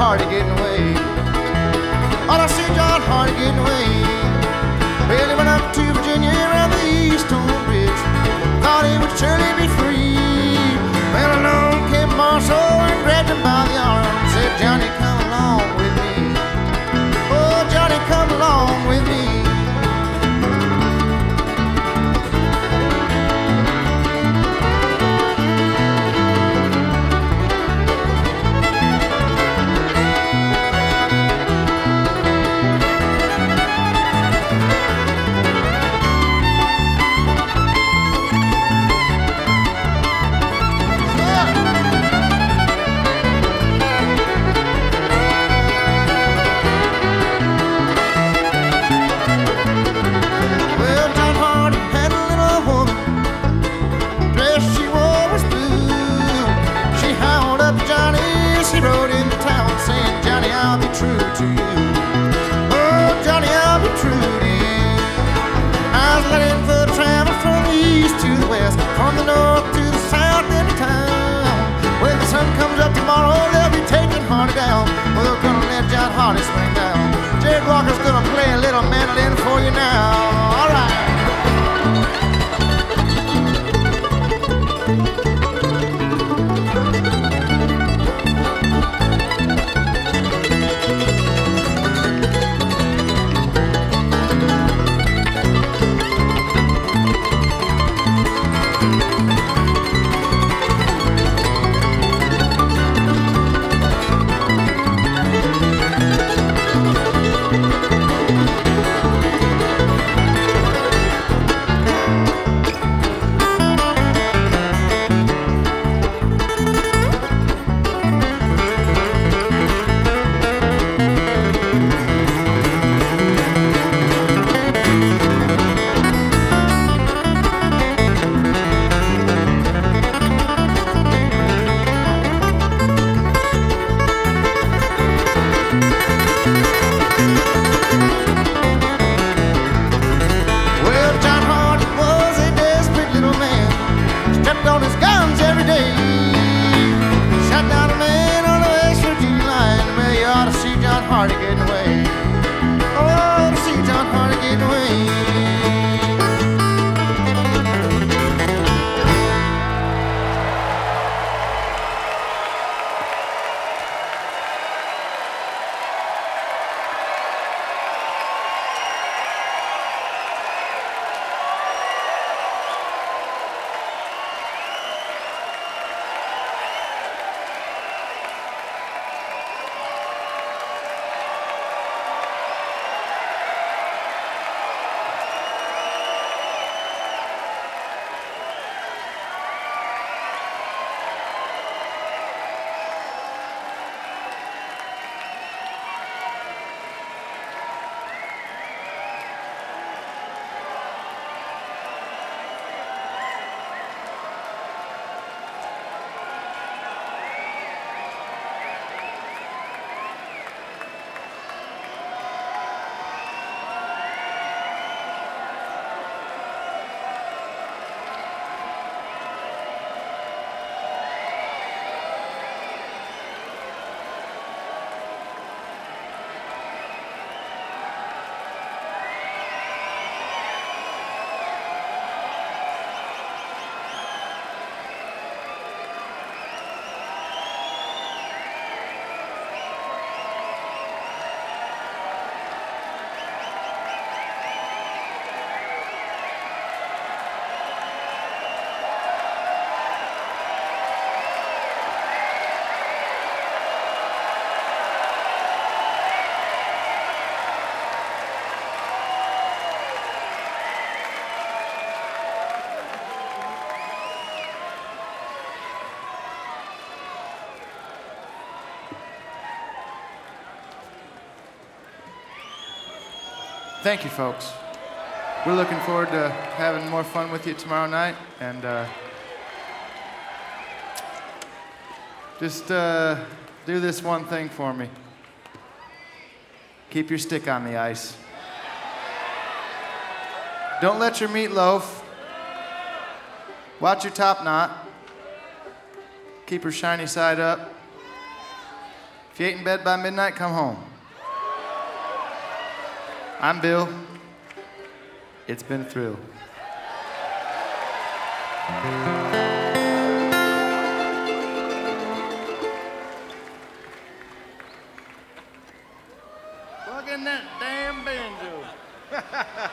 Hardy getting away. Oh, I see John Hardy getting away. Well, he went up to Virginia around the Eastern Bridge. Thought he would surely be free. Well, along came Marshall and grabbed him by the arm. Said, Johnny, come along with me. Oh, Johnny, come along with me. From the north to the south in the town. When the sun comes up tomorrow, they'll be taking Hardy down. Well, they're gonna let John Hardy swing down. Jared Walker's gonna play a little mandolin for you now. All right. Thank you, folks. We're looking forward to having more fun with you tomorrow night, and just do this one thing for me. Keep your stick on the ice. Don't let your meat loaf. Watch your top knot. Keep her shiny side up. If you ain't in bed by midnight, come home. I'm Bill. It's been a thrill. Plug in that damn banjo.